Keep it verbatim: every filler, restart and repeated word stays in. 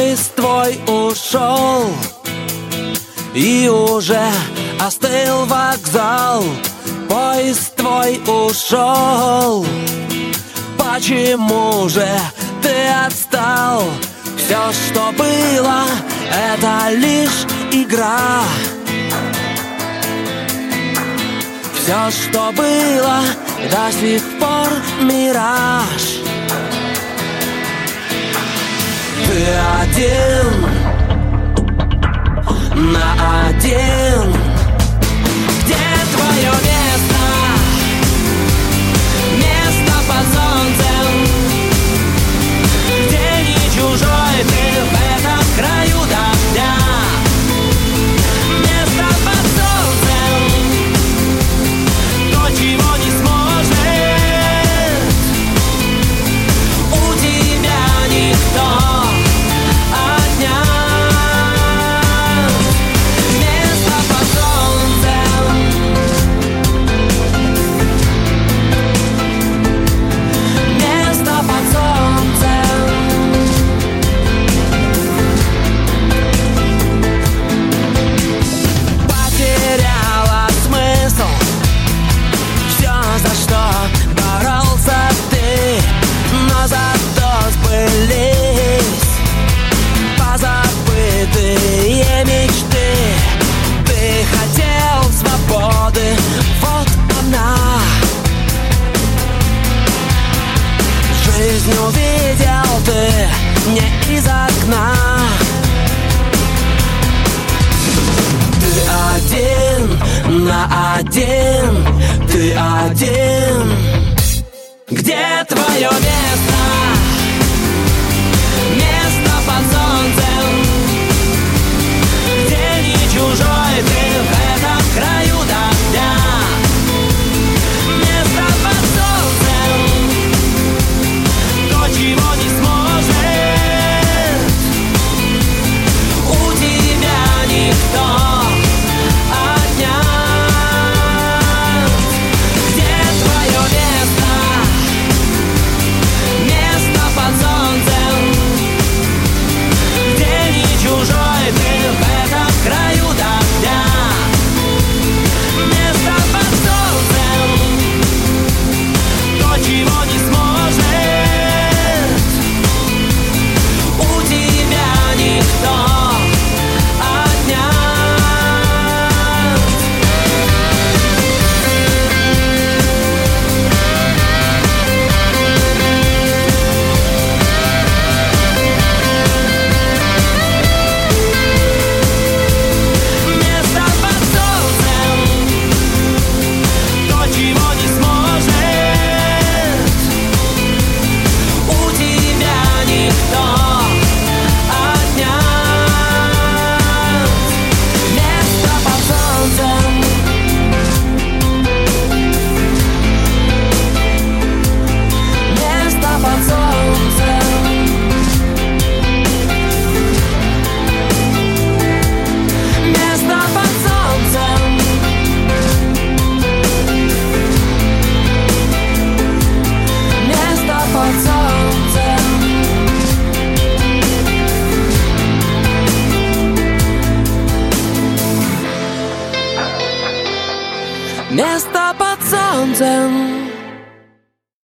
Поезд твой ушел, и уже остыл вокзал. Поезд твой ушел, почему же ты отстал? Все, что было, это лишь игра. Все, что было, до сих пор мираж. Ты один на один. Где твое место? Место под солнцем. Где не чужой ты в этом краю дождя. Место под солнцем. То, чего не сможет у тебя никто отнять. Место под солнцем. Место под солнцем. Потеряла смысл все, за что боролся ты, но зато сбылись позабытые мечты. Ты хотел свободы, вот она. Жизнь увидел ты не из окна. Ты один на один. Ты один. Где твое место? Место под солнцем. Где не чужой ты в этом краю дождя. Место под солнцем. То, чего не сможет у тебя никто отнять. Где твое место? Место под солнцем. Где не чужой ты в этом краю дождя. Место под солнцем. То, чего не сможет у тебя никто отнять. Место под солнцем. То, чего не сможет у тебя никто отнять. Место под солнцем. Место под солнцем. Место под солнцем. Место под солнцем. Место под солнцем.